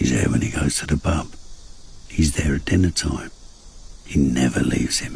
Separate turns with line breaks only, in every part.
He's there when he goes to the pub. He's there at dinner time. He never leaves him.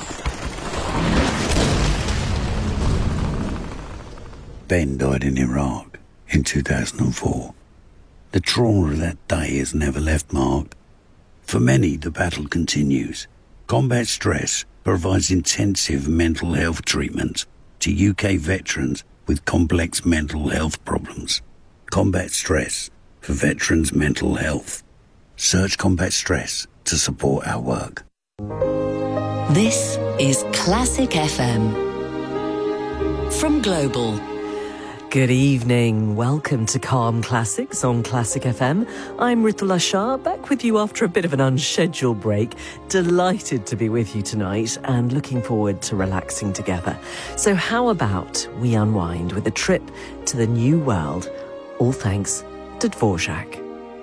Ben died in Iraq in 2004. The trauma of that day has never left Mark. For many, the battle continues. Combat Stress provides intensive mental health treatment to UK veterans with complex mental health problems. Combat Stress for veterans' mental health. Search Combat Stress to support our work.
This is Classic FM from Global.
Good evening. Welcome to Calm Classics on Classic FM. I'm Ritula Shah, back with you after a bit of an unscheduled break. Delighted to be with you tonight and looking forward to relaxing together. So how about we unwind with a trip to the new world, all thanks to Dvorak.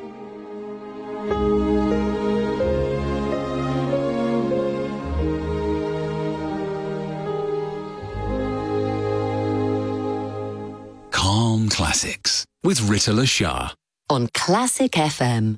Calm Classics with Ritula Shah
on Classic FM.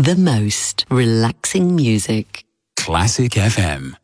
the most relaxing music.
Classic FM.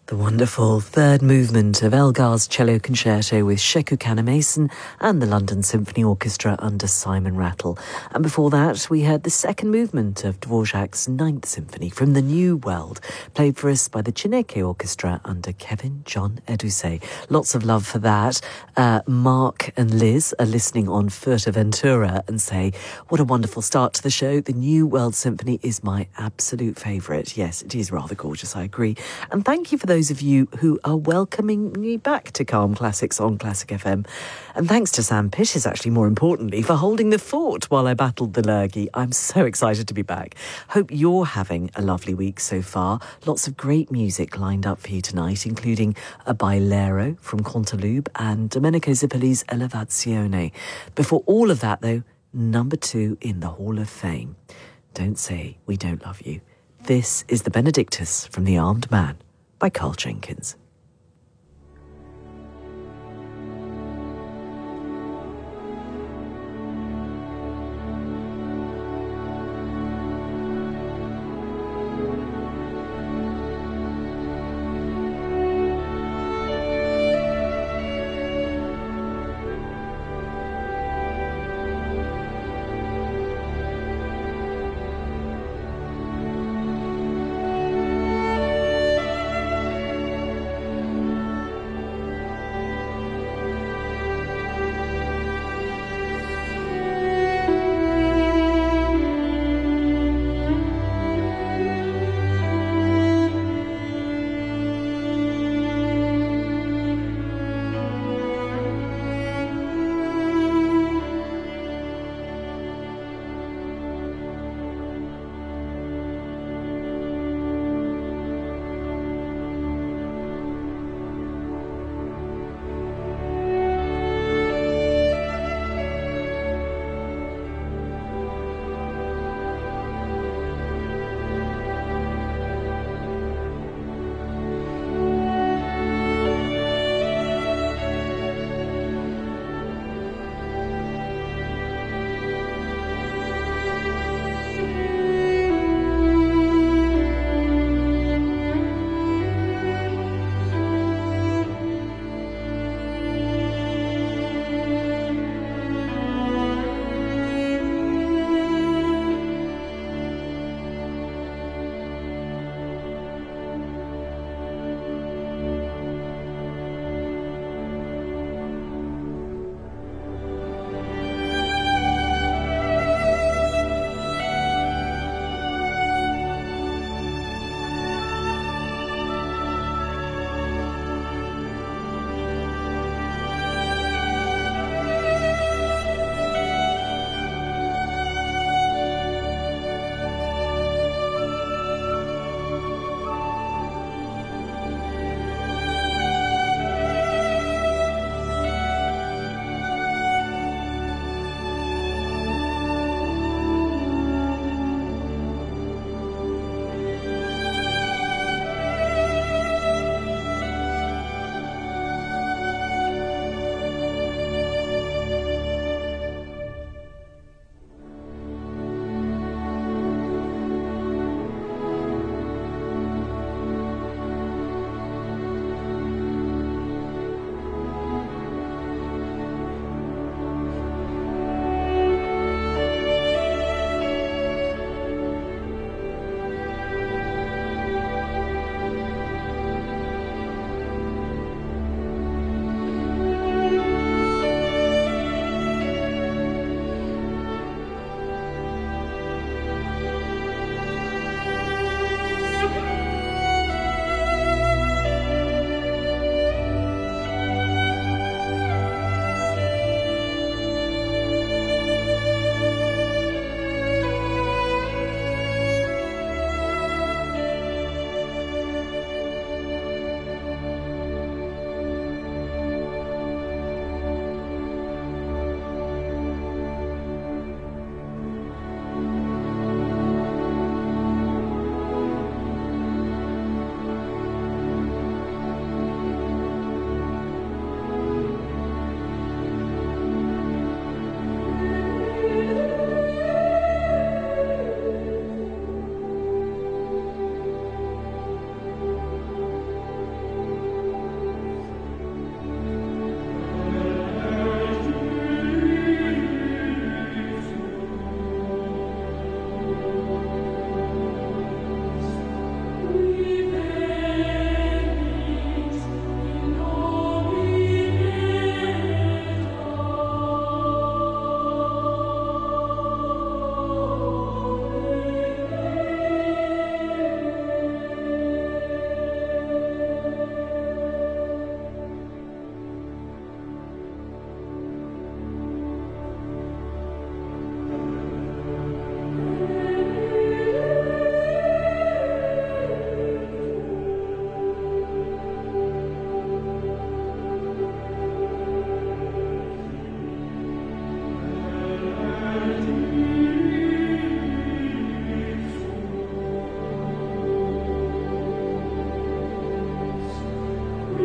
The wonderful third movement of Elgar's Cello Concerto with Sheku Kanneh-Mason and the London Symphony Orchestra under Simon Rattle. And before that, we heard the second movement of Dvorak's Ninth Symphony from the New World, played for us by the Chineke Orchestra under Kevin John Edusei. Lots of love for that. Mark and Liz are listening on Fuerteventura and say, what a wonderful start to the show. The New World Symphony is my absolute favourite. Yes, it is rather gorgeous, I agree. And thank you for those of you who are welcoming me back to Calm Classics on Classic FM. And thanks to Sam Pittis, actually, more importantly, for holding the fort while I battled the lurgy. I'm so excited to be back. Hope you're having a lovely week so far. Lots of great music lined up for you tonight, including a Bailero from Cantalube and Domenico Zippoli's Elevazione. Before all of that, though, number 2 in the Hall of Fame. Don't say we don't love you. This is the Benedictus from The Armed Man by Carl Jenkins.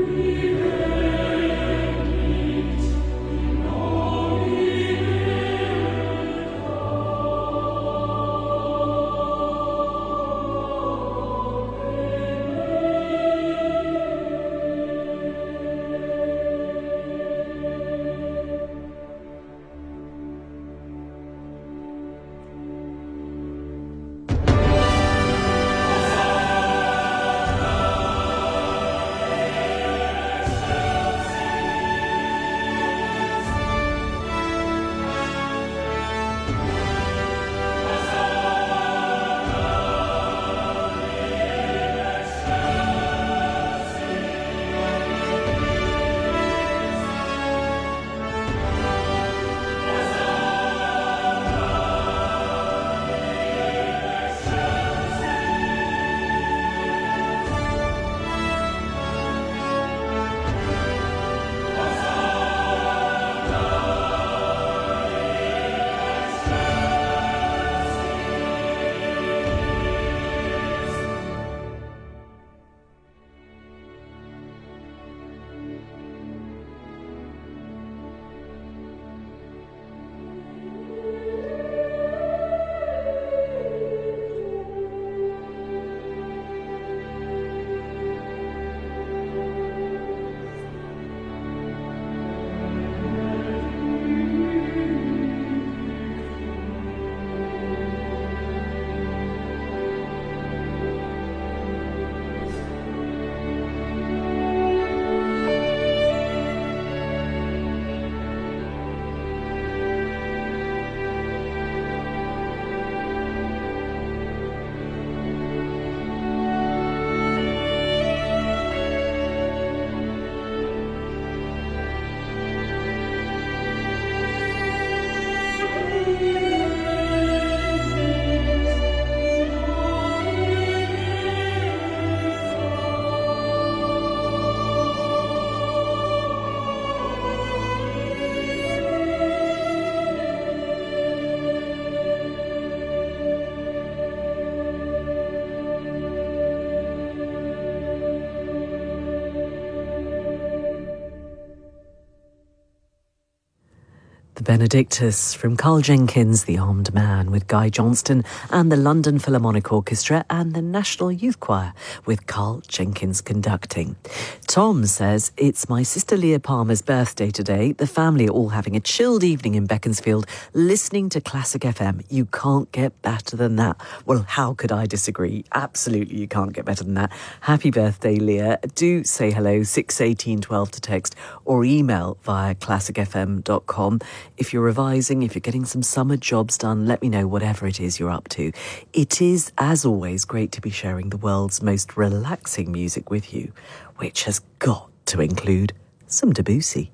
Benedictus from Carl Jenkins, The Armed Man, with Guy Johnston and the London Philharmonic Orchestra and the National Youth Choir with Carl Jenkins conducting. Tom says, it's my sister Leah Palmer's birthday today. The family are all having a chilled evening in Beaconsfield listening to Classic FM. You can't get better than that. Well, how could I disagree? Absolutely, you can't get better than that. Happy birthday, Leah. Do say hello, 61812 to text or email via classicfm.com. If you're revising, if you're getting some summer jobs done, let me know whatever it is you're up to. It is, as always, great to be sharing the world's most relaxing music with you, which has got to include some Debussy.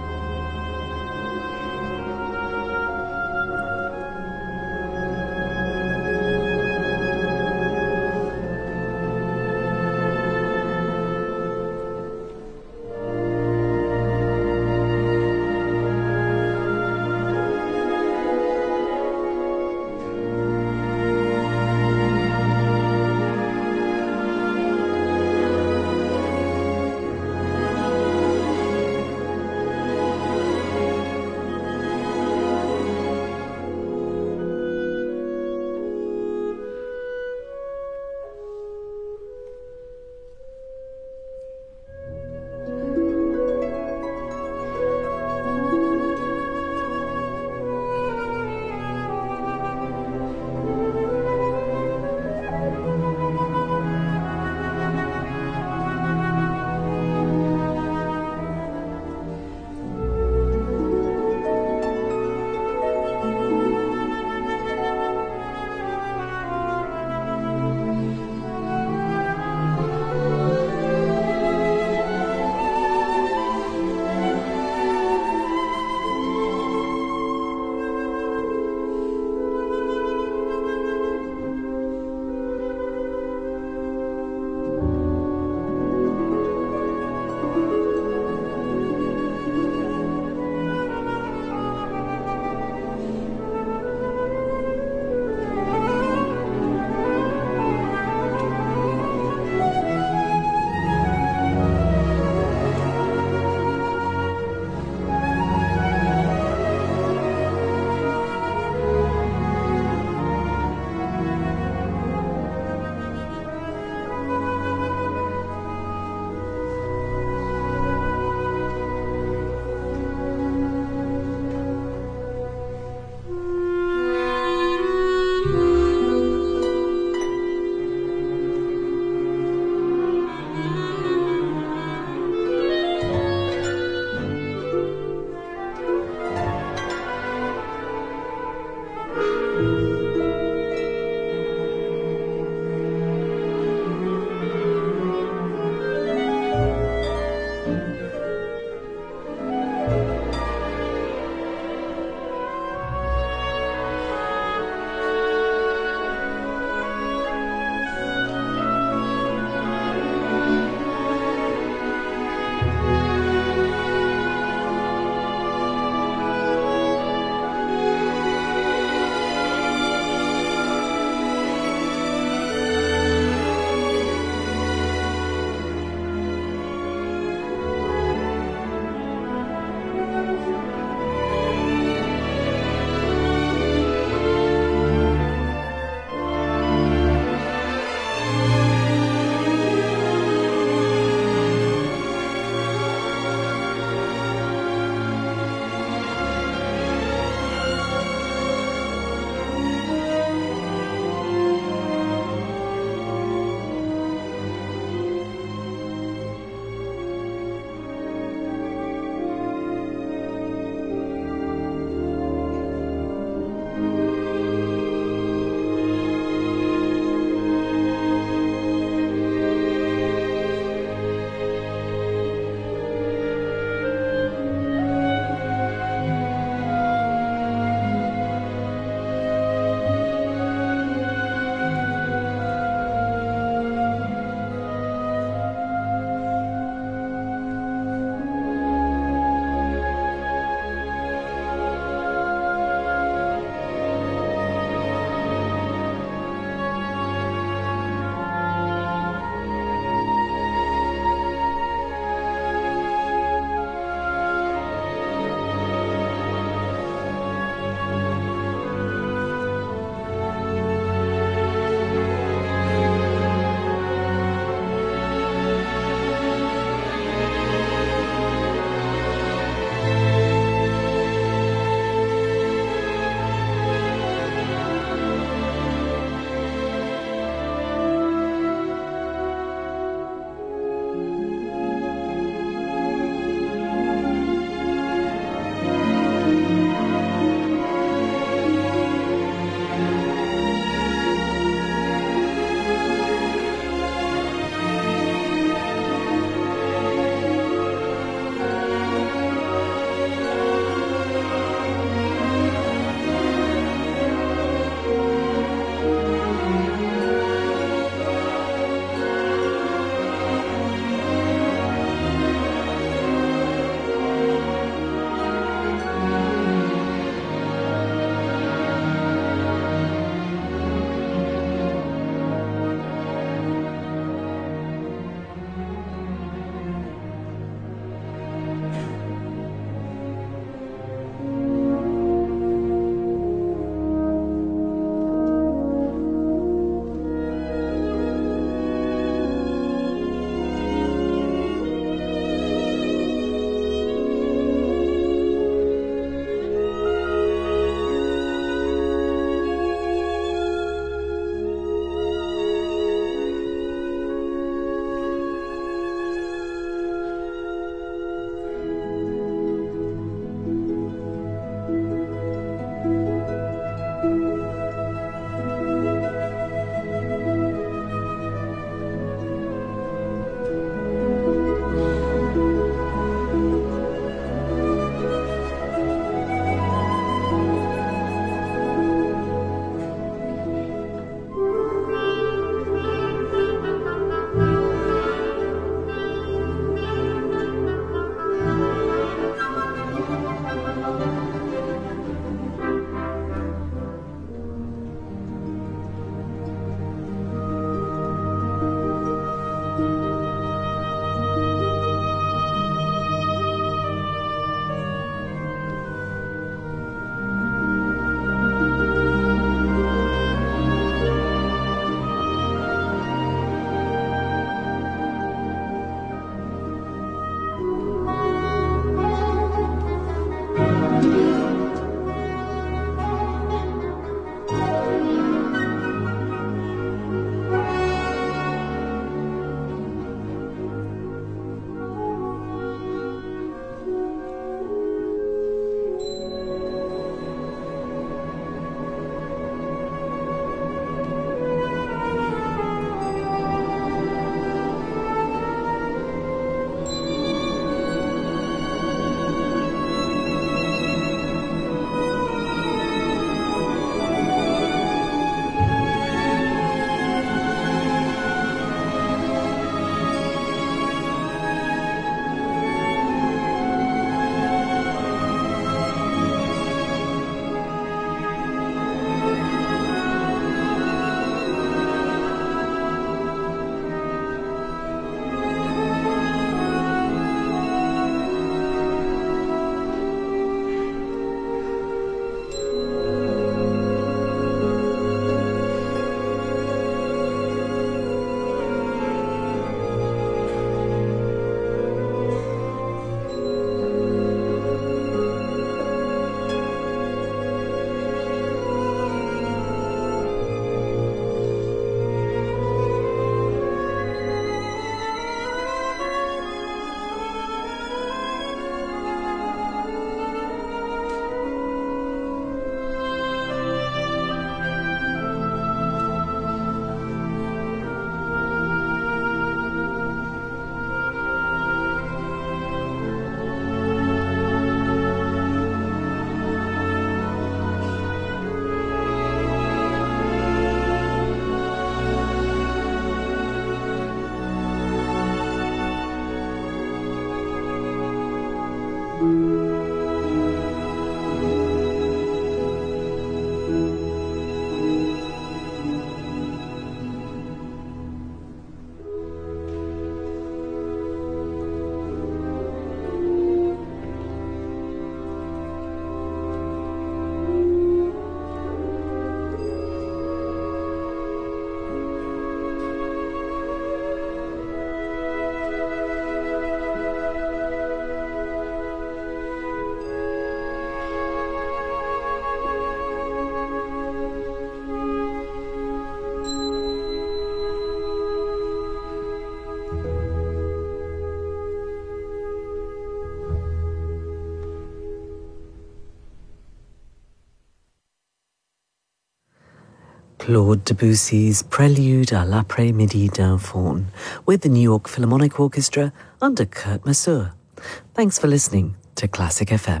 Claude Debussy's Prelude à l'après-midi d'un faune with the New York Philharmonic Orchestra under Kurt Masur. Thanks for listening to Classic FM.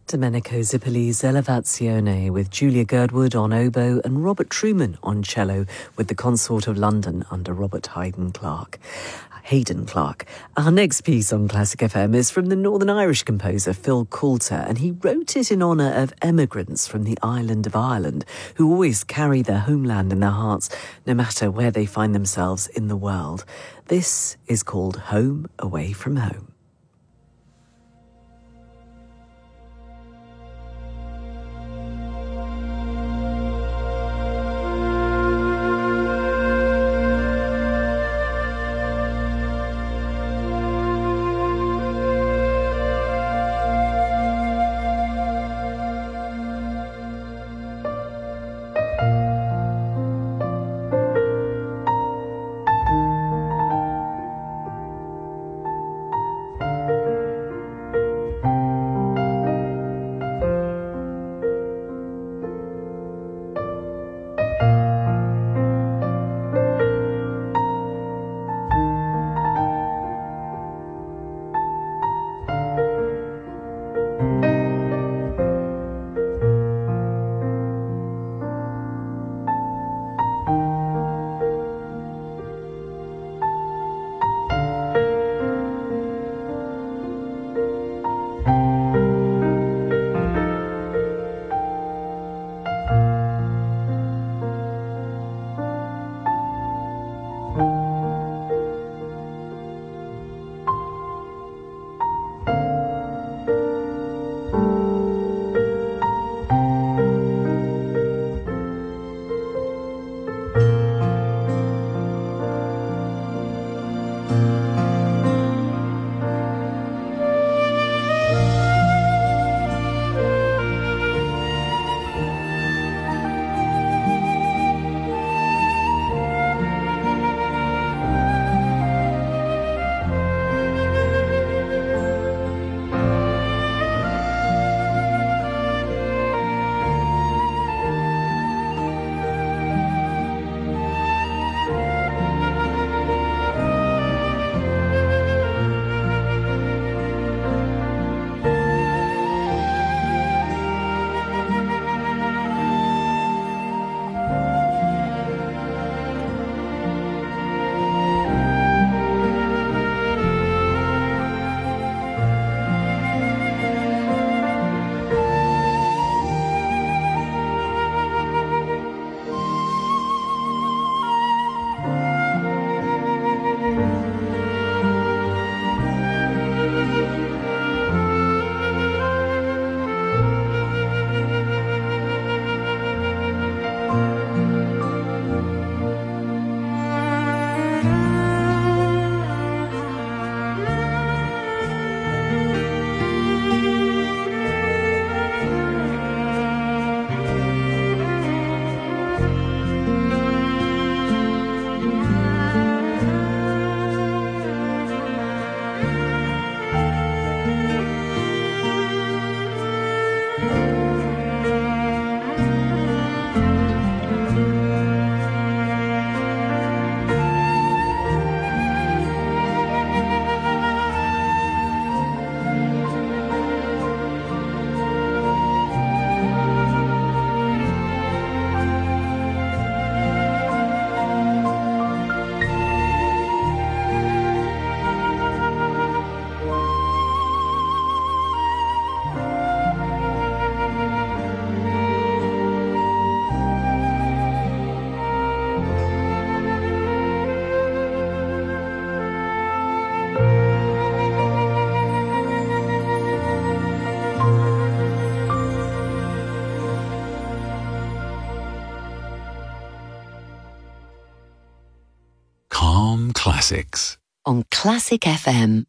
Domenico Zippoli's Elevazione with Julia Girdwood on oboe and Robert Truman on cello with the Consort of London under Robert Hayden Clark. Our next piece on Classic FM is from the Northern Irish composer Phil Coulter, and he wrote it in honour of emigrants from the island of Ireland who always carry their homeland in their hearts no matter where they find themselves in the world. This is called Home Away from Home.
Classics
on Classic FM.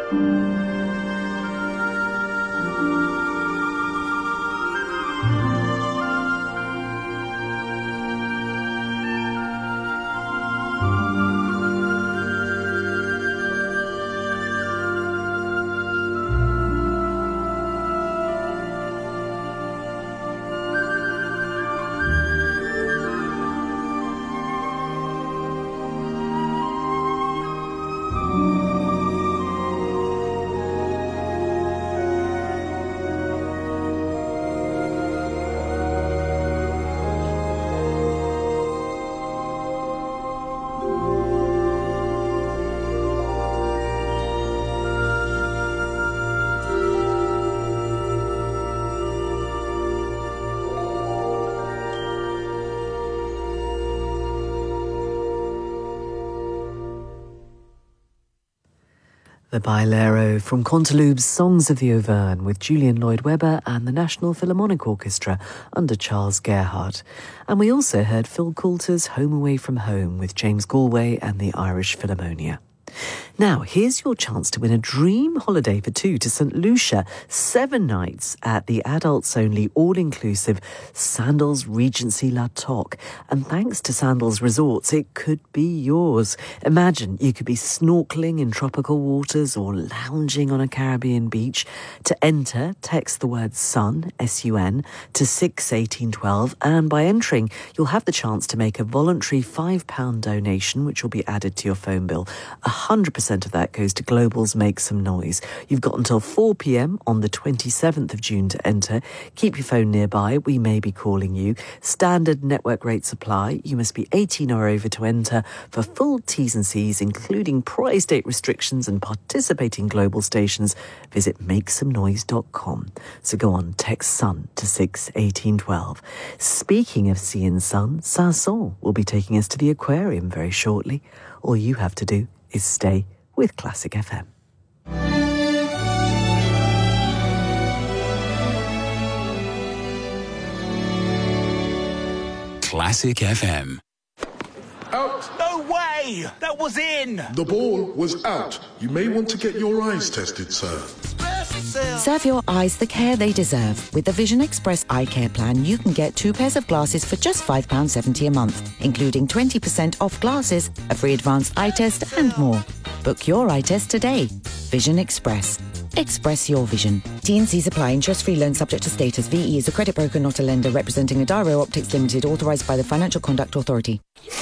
The Bailero from Canteloube's Songs of the Auvergne with Julian Lloyd-Webber and the National Philharmonic Orchestra under Charles Gerhardt. And we also heard Phil Coulter's Home Away from Home with James Galway and the Irish Philharmonia. Now, here's your chance to win a dream holiday for two to St. Lucia, 7 nights at the adults-only, all-inclusive Sandals Regency La Toc. And thanks to Sandals Resorts, it could be yours. Imagine you could be snorkeling in tropical waters or lounging on a Caribbean beach. To enter, text the word SUN, S-U-N, to 61812, and by entering, you'll have the chance to make a voluntary £5 donation, which will be added to your phone bill. 100% of that goes to Global's Make Some Noise. You've got until 4 p.m. on the 27th of June to enter. Keep your phone nearby. We may be calling you. Standard network rates apply. You must be 18 or over to enter. For full T's and C's, including prize date restrictions and participating Global stations, visit makesomenoise.com. So go on, text SUN to 61812. Speaking of sea and sun, Sanson will be taking us to the aquarium very shortly. All you have to do is stay with Classic FM.
Classic FM.
Out.
No way! That was in!
The ball was out. You may want to get your eyes tested, sir.
Serve your eyes the care they deserve. With the Vision Express Eye Care Plan, you can get 2 pairs of glasses for just £5.70 a month, including 20% off glasses, a free advanced eye test and more. Book your eye test today. Vision Express. Express your vision. T&Cs apply. Interest-free loan subject to status. VE is a credit broker, not a lender, representing Adaro Optics Limited, authorised by the Financial Conduct Authority.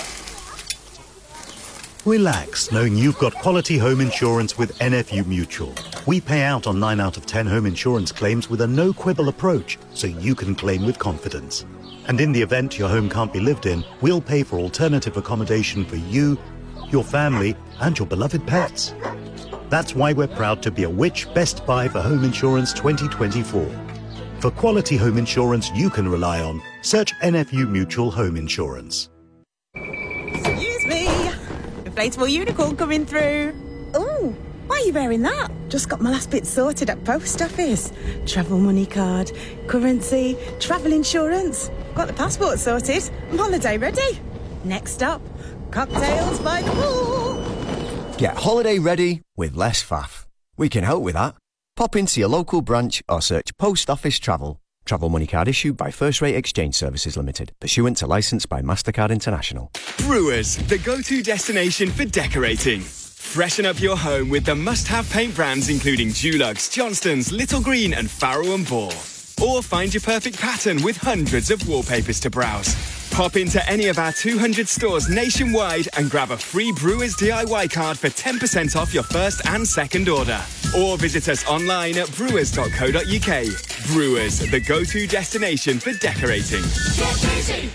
Relax, knowing you've got quality home insurance with NFU Mutual. We pay out on 9 out of 10 home insurance claims with a no-quibble approach, so you can claim with confidence. And in the event your home can't be lived in, we'll pay for alternative accommodation for you, your family, and your beloved pets. That's why we're proud to be a Which Best Buy for Home Insurance 2024. For quality home insurance you can rely on, search NFU Mutual Home Insurance.
Excuse me. Inflatable unicorn coming through.
Oh, why are you wearing that? Just got my last bit sorted at post office. Travel money card, currency, travel insurance. Got the passport sorted. I'm holiday ready. Next up, cocktails by the pool.
Get holiday ready with less faff. We can help with that. Pop into your local branch or search Post Office Travel. Travel money card issued by First Rate Exchange Services Limited, pursuant to licence by MasterCard International.
Brewers, the go-to destination for decorating. Freshen up your home with the must-have paint brands including Dulux, Johnston's, Little Green and Farrow & Ball. Or find your perfect pattern with hundreds of wallpapers to browse. Pop into any of our 200 stores nationwide and grab a free Brewers DIY card for 10% off your first and second order. Or visit us online at brewers.co.uk. Brewers, the go-to destination for decorating. Get busy!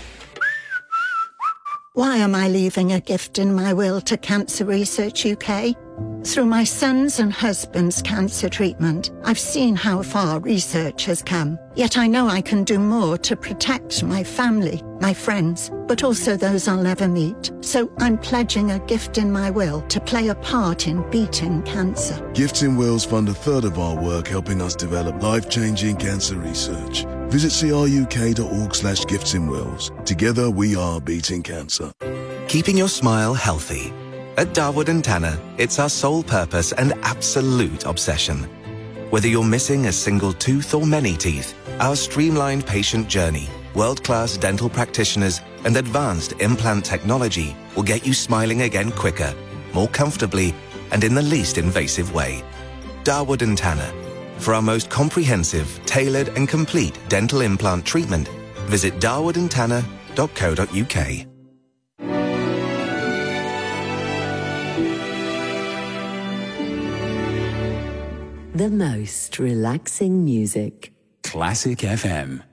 Why am I leaving a gift in my will to Cancer Research UK? Through my son's and husband's cancer treatment, I've seen how far research has come. Yet I know I can do more to protect my family, my friends, but also those I'll never meet. So I'm pledging a gift in my will to play a part in beating cancer.
Gifts in Wills fund a third of our work helping us develop life-changing cancer research. Visit cruk.org/giftsinwills. Together we are beating cancer.
Keeping your smile healthy. At Darwood & Tanner, it's our sole purpose and absolute obsession. Whether you're missing a single tooth or many teeth, our streamlined patient journey, world-class dental practitioners, and advanced implant technology will get you smiling again quicker, more comfortably, and in the least invasive way. Darwood & Tanner. For our most comprehensive, tailored, and complete dental implant treatment, visit darwoodandtanner.co.uk.
The most relaxing music.
Classic FM.